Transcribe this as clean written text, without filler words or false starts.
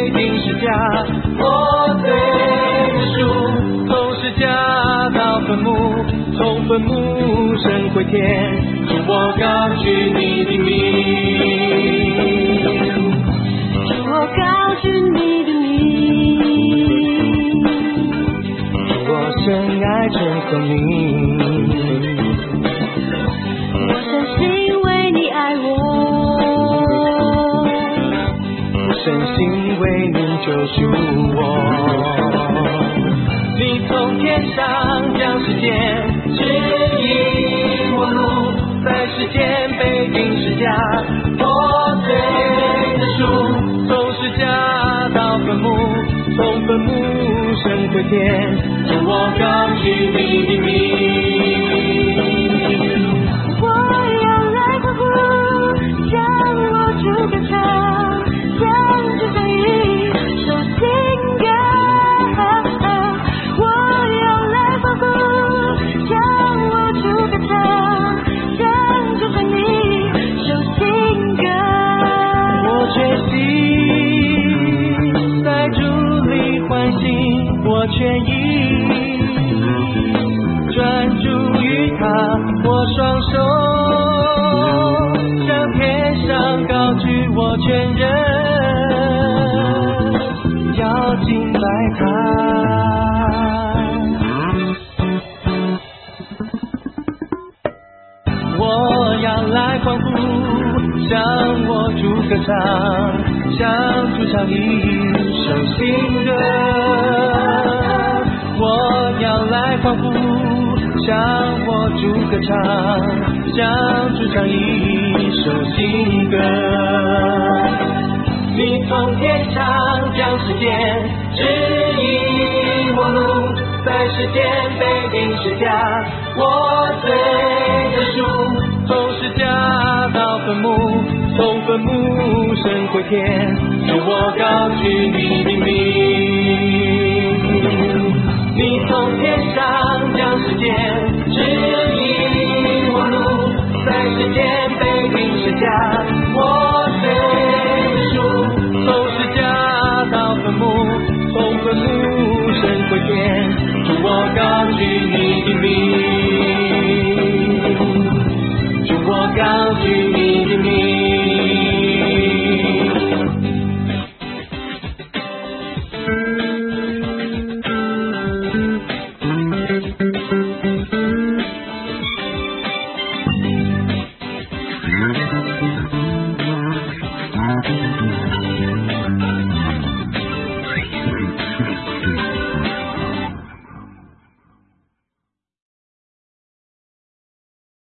被定是假，我对的数从是假到坟墓，从坟墓升回天，主我高举你的名， 主我高举你的名， 主我深爱真生命， 我深信为你爱我， 我深信为你救赎我。你从天上将世间指引我路，在世间被定是假，我罪的数从是假到坟墓，从坟墓升回天，主我高举你的名。 我要来欢呼，向我主歌唱，向主正义手心歌。我要来欢呼，向我主歌唱，向主正义手心歌。 我决心在主里欢喜，我全意专注于他，我双手向天上高举，我全人要敬拜他。我要来欢呼，向我主歌唱，向主唱一首新歌。我要来欢呼，向我主歌唱，向主唱一首新歌。你从天上将世间指引我路，在世间被定是假，我罪的数从是假到坟墓，从坟墓升回天，主我高举你的名。你从天上将世间指引我路，在世间被定是假，